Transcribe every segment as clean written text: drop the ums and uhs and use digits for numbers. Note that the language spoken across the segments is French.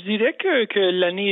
dirais que l'année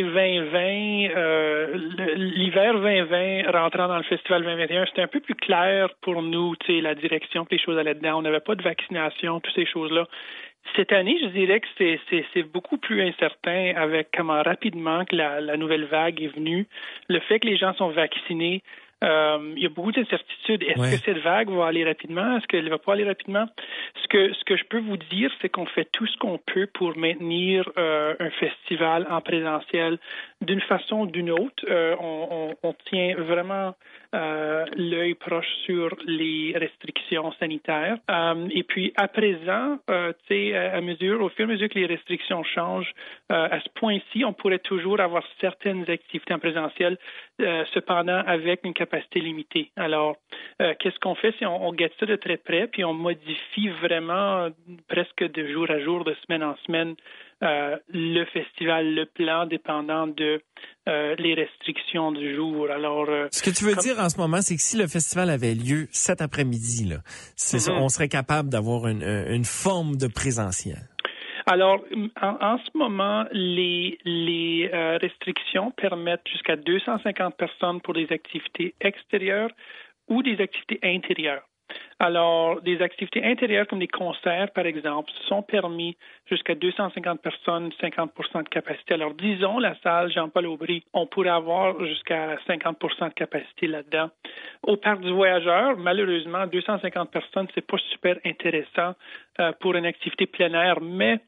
2020, l'hiver 2020 rentrant dans le festival 2021, c'était un peu plus clair pour nous, la direction que les choses allaient dedans. On n'avait pas de vaccination, toutes ces choses-là. Cette année, je dirais que c'est beaucoup plus incertain avec comment rapidement que la nouvelle vague est venue. Le fait que les gens sont vaccinés, il y a beaucoup d'incertitudes. Est-ce que cette vague va aller rapidement? Est-ce qu'elle ne va pas aller rapidement? Ce que je peux vous dire, c'est qu'on fait tout ce qu'on peut pour maintenir un festival en présentiel d'une façon ou d'une autre. On tient vraiment l'œil proche sur les restrictions sanitaires. Et puis, à présent, au fur et à mesure que les restrictions changent, à ce point-ci, on pourrait toujours avoir certaines activités en présentiel, cependant avec une capacité limitée. Alors, qu'est-ce qu'on fait? C'est on guette ça de très près, puis on modifie vraiment presque de jour à jour, de semaine en semaine, le festival, le plan, dépendant de les restrictions du jour. Alors, ce que tu veux dire en ce moment, c'est que si le festival avait lieu cet après-midi, là, on serait capable d'avoir une forme de présentiel. Alors, en ce moment, les restrictions permettent jusqu'à 250 personnes pour des activités extérieures ou des activités intérieures. Alors, des activités intérieures comme des concerts, par exemple, sont permis jusqu'à 250 personnes, 50 % de capacité. Alors, disons, la salle Jean-Paul Aubry, on pourrait avoir jusqu'à 50 % de capacité là-dedans. Au Parc du Voyageur, malheureusement, 250 personnes, c'est pas super intéressant pour une activité plein air, mais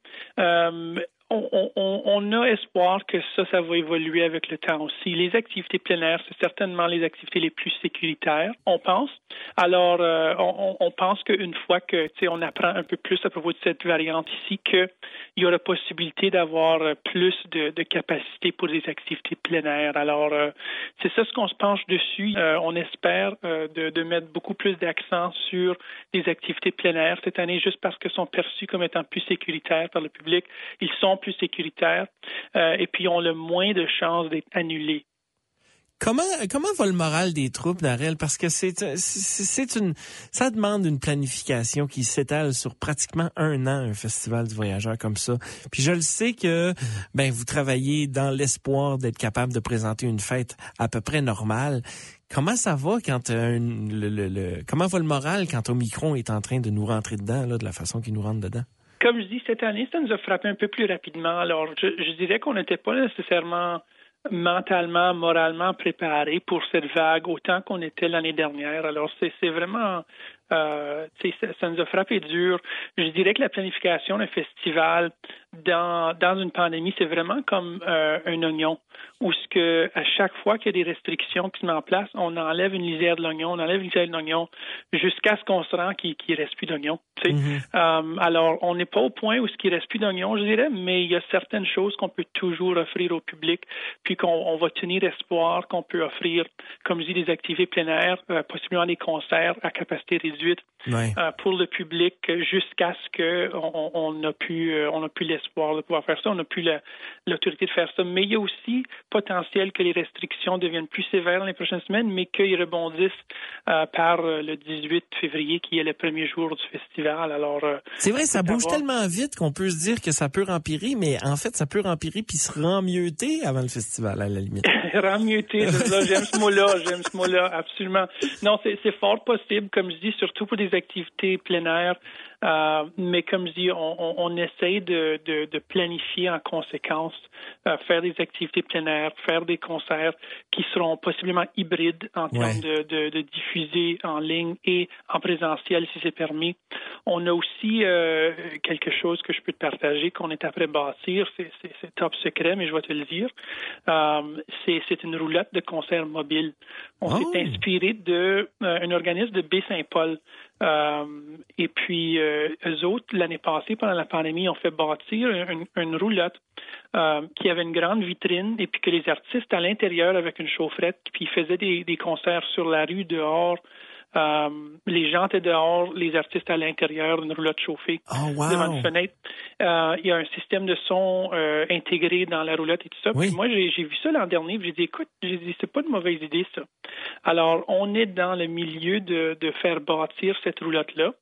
on a espoir que ça va évoluer avec le temps aussi. Les activités plein air, c'est certainement les activités les plus sécuritaires, on pense. Alors, on pense qu'une fois que on apprend un peu plus à propos de cette variante ici, qu'il y aura possibilité d'avoir plus de capacité pour des activités plein air. Alors, c'est ça ce qu'on se penche dessus. On espère de mettre beaucoup plus d'accent sur des activités plein air cette année, juste parce qu'elles sont perçues comme étant plus sécuritaires par le public. Ils sont plus sécuritaires et puis ont le moins de chances d'être annulés. Comment va le moral des troupes, Darrell? Parce que ça demande une planification qui s'étale sur pratiquement un an, un festival du voyageur comme ça. Puis je le sais que, vous travaillez dans l'espoir d'être capable de présenter une fête à peu près normale. Comment ça va quand comment va le moral quand Omicron est en train de nous rentrer dedans, là, de la façon qu'il nous rentre dedans? Comme je dis, cette année, ça nous a frappé un peu plus rapidement. Alors, je dirais qu'on n'était pas nécessairement mentalement, moralement préparés pour cette vague autant qu'on était l'année dernière. Alors, c'est vraiment... ça nous a frappé dur. Je dirais que la planification d'un festival dans une pandémie, c'est vraiment comme un oignon, où ce que à chaque fois qu'il y a des restrictions qui se mettent en place, on enlève une lisière de l'oignon, on enlève une lisière de l'oignon, jusqu'à ce qu'on se rend qu'il reste plus d'oignon. Alors, on n'est pas au point où ce qui reste plus d'oignon, je dirais, mais il y a certaines choses qu'on peut toujours offrir au public, puis qu'on va tenir espoir qu'on peut offrir, comme je dis, des activités plein air, possiblement des concerts à capacité réduite pour le public, jusqu'à ce que on n'a plus l'espoir de pouvoir faire ça, on n'a plus l'autorité de faire ça. Mais il y a aussi potentiel que les restrictions deviennent plus sévères dans les prochaines semaines, mais qu'ils rebondissent par le 18 février, qui est le premier jour du festival. Alors, c'est vrai, ça bouge tellement vite qu'on peut se dire que ça peut empirer, mais en fait, ça peut empirer puis se remmieuter avant le festival, à la limite. Remmieuter, j'aime ce mot-là, absolument. Non, c'est fort possible, comme je dis, surtout pour des activités plein air. Mais comme je dis, on essaie de planifier en conséquence, faire des activités plein air, faire des concerts qui seront possiblement hybrides en termes de diffuser en ligne et en présentiel si c'est permis. On a aussi quelque chose que je peux te partager qu'on est après bâtir, c'est top secret, mais je vais te le dire. C'est une roulotte de concert mobile. On s'est inspiré d'un organisme de Baie-Saint-Paul. Et puis, eux autres, l'année passée, pendant la pandémie, ont fait bâtir une roulotte qui avait une grande vitrine et puis que les artistes à l'intérieur avec une chaufferette, puis ils faisaient des concerts sur la rue, dehors. Les gens étaient dehors, les artistes à l'intérieur, une roulotte chauffée devant une fenêtre. Il y a un système de son intégré dans la roulotte et tout ça. Puis moi, j'ai vu ça l'an dernier, puis j'ai dit, écoute, c'est pas une mauvaise idée, ça. Alors, on est dans le milieu de faire bâtir cette roulotte-là.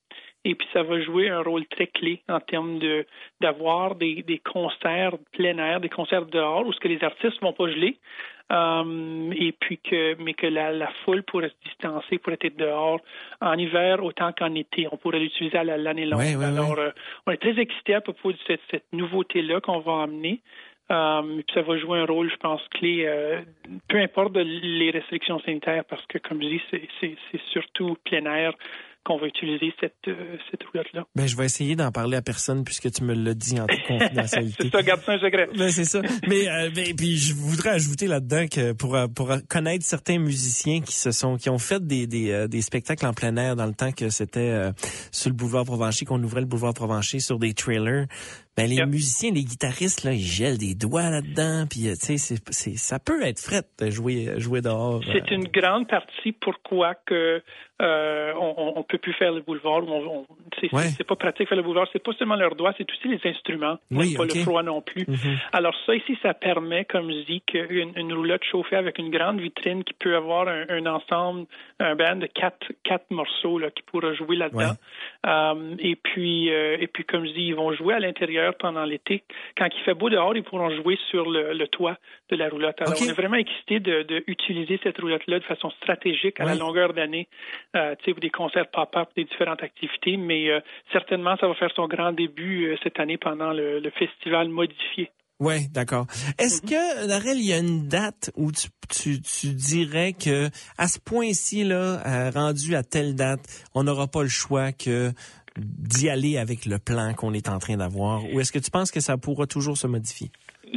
Et puis, ça va jouer un rôle très clé en termes d'avoir des concerts plein air, des concerts dehors, où ce que les artistes vont pas geler. Et puis mais que la foule pourrait se distancer, pourrait être dehors en hiver autant qu'en été. On pourrait l'utiliser à l'année longue. Alors, on est très excités à propos de cette nouveauté-là qu'on va emmener. Puis ça va jouer un rôle, je pense, clé, peu importe les restrictions sanitaires, parce que, comme je dis, c'est surtout plein air qu'on va utiliser cette roulotte-là. Ben, je vais essayer d'en parler à personne puisque tu me l'as dit en toute confidentialité. C'est ça, garde ça un secret. Ben, c'est ça. Mais puis je voudrais ajouter là-dedans que pour connaître certains musiciens qui ont fait des spectacles en plein air dans le temps que c'était sur le boulevard Provencher, qu'on ouvrait le boulevard Provencher sur des trailers. Ben les musiciens, les guitaristes là, ils gèlent des doigts là-dedans, puis tu sais ça peut être fret de jouer dehors. C'est une grande partie pourquoi que on peut plus faire le boulevard. C'est pas pratique faire le boulevard. C'est pas seulement leurs doigts, c'est aussi les instruments. Pas le froid non plus. Mm-hmm. Alors ça ici, ça permet, comme je dis, qu'une roulotte chauffée avec une grande vitrine qui peut avoir un ensemble, un band de quatre morceaux là qui pourra jouer là-dedans. Ouais. Et puis comme je dis, ils vont jouer à l'intérieur pendant l'été. Quand il fait beau dehors, ils pourront jouer sur le toit de la roulotte. Alors, on est vraiment excités de utiliser cette roulotte-là de façon stratégique à la longueur d'année, pour des concerts pop-up, des différentes activités, mais certainement, ça va faire son grand début cette année pendant le festival modifié. Oui, d'accord. Est-ce que, Darrell, il y a une date où tu dirais que à ce point-ci, là, rendu à telle date, on n'aura pas le choix que d'y aller avec le plan qu'on est en train d'avoir, ou est-ce que tu penses que ça pourra toujours se modifier?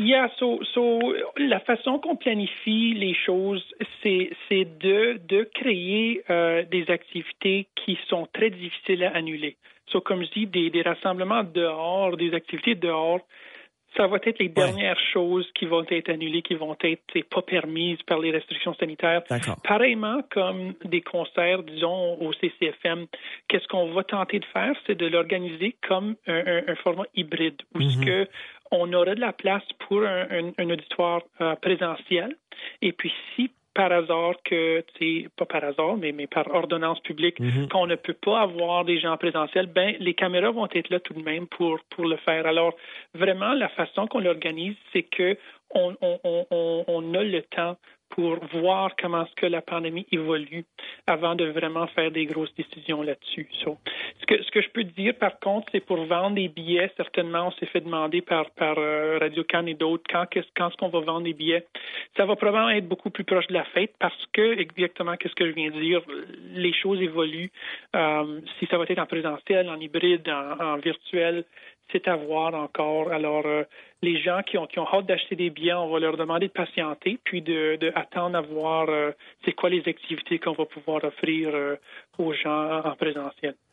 La façon qu'on planifie les choses, c'est de créer des activités qui sont très difficiles à annuler. Comme je dis, des rassemblements dehors, des activités dehors, ça va être les dernières choses qui vont être annulées, qui vont être pas permises par les restrictions sanitaires. Pareillement comme des concerts, disons, au CCFM, qu'est-ce qu'on va tenter de faire, c'est de l'organiser comme un format hybride, où que on aura de la place pour un auditoire présentiel. Et puis, si par hasard pas par hasard, mais par ordonnance publique, qu'on ne peut pas avoir des gens présentiels, ben les caméras vont être là tout de même pour le faire. Alors, vraiment, la façon qu'on l'organise, c'est que on a le temps pour voir comment est-ce que la pandémie évolue avant de vraiment faire des grosses décisions là-dessus. Ce que je peux dire, par contre, c'est pour vendre des billets, certainement, on s'est fait demander par Radio-Can et d'autres, quand est-ce qu'on va vendre des billets. Ça va probablement être beaucoup plus proche de la fête parce que, exactement qu'est-ce que je viens de dire, les choses évoluent. Si ça va être en présentiel, en hybride, en virtuel, c'est à voir encore. Alors, les gens qui ont hâte d'acheter des billets, on va leur demander de patienter, puis de attendre à voir c'est quoi les activités qu'on va pouvoir offrir aux gens en présentiel.